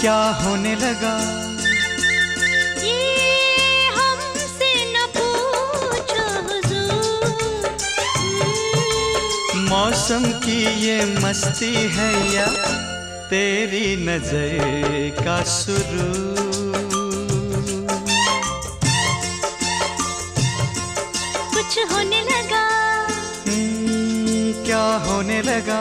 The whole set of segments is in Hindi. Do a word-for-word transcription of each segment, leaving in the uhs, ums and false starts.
क्या होने लगा? ये हमसे न पूछो हुजूर। मौसम की ये मस्ती है या तेरी नजर का सुरूर? कुछ होने लगा। क्या होने लगा?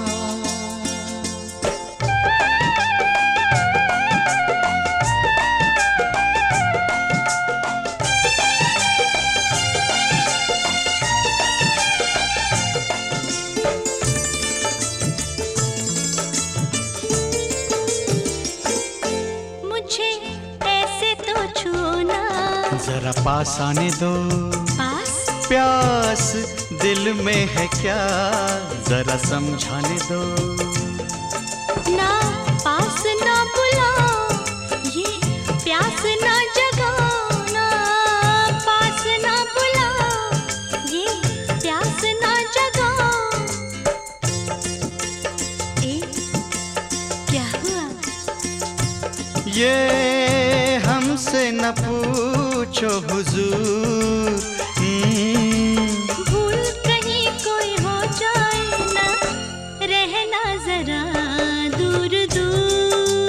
मुझे ऐसे तो छूना, जरा पास आने दो। पास? प्यास दिल में है क्या, जरा समझाने दो। ना पास ना बुलाओ, ये प्यास ना जगाओ। ना पास ना बुलाओ, ये प्यास ना जगाओ। ए, क्या हुआ? ये हमसे न पूछो हुजूर। हम्म, भूल कहीं कोई हो जाए ना, रहना जरा दूर दूर।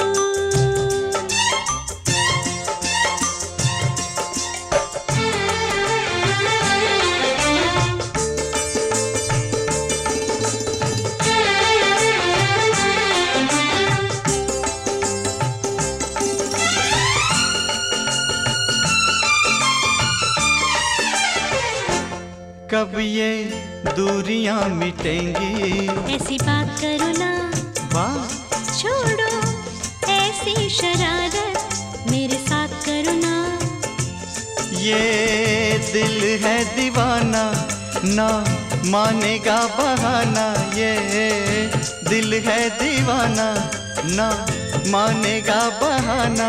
कब ये दूरियां मिटेंगी? ऐसी बात करो ना, वाह, छोड़ो ऐसी शरारत, मेरे साथ करो ना। ये दिल है दीवाना, ना मानेगा बहाना। ये दिल है दीवाना, ना मानेगा बहाना।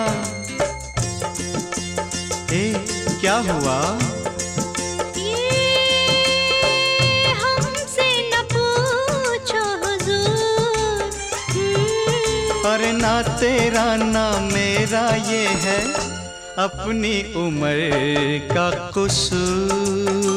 ए, क्या हुआ? पर ना तेरा ना मेरा, ये है अपनी उम्र का कसूर।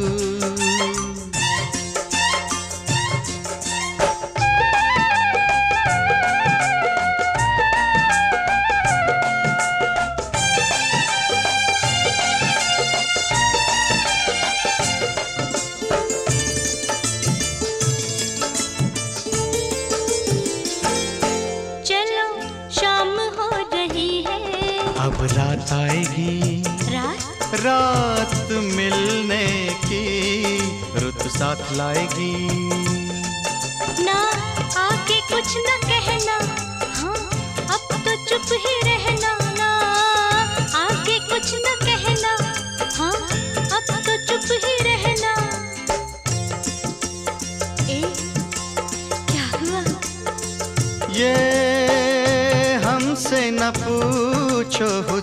अब रात आएगी, रात रात मिलने की रुत साथ लाएगी। ना आके कुछ न कहना, हाँ अब तो चुप ही रहना। ना आके कुछ न कहना, हाँ अब तो चुप ही रहना। ए, क्या हुआ? ये हमसे न पूछो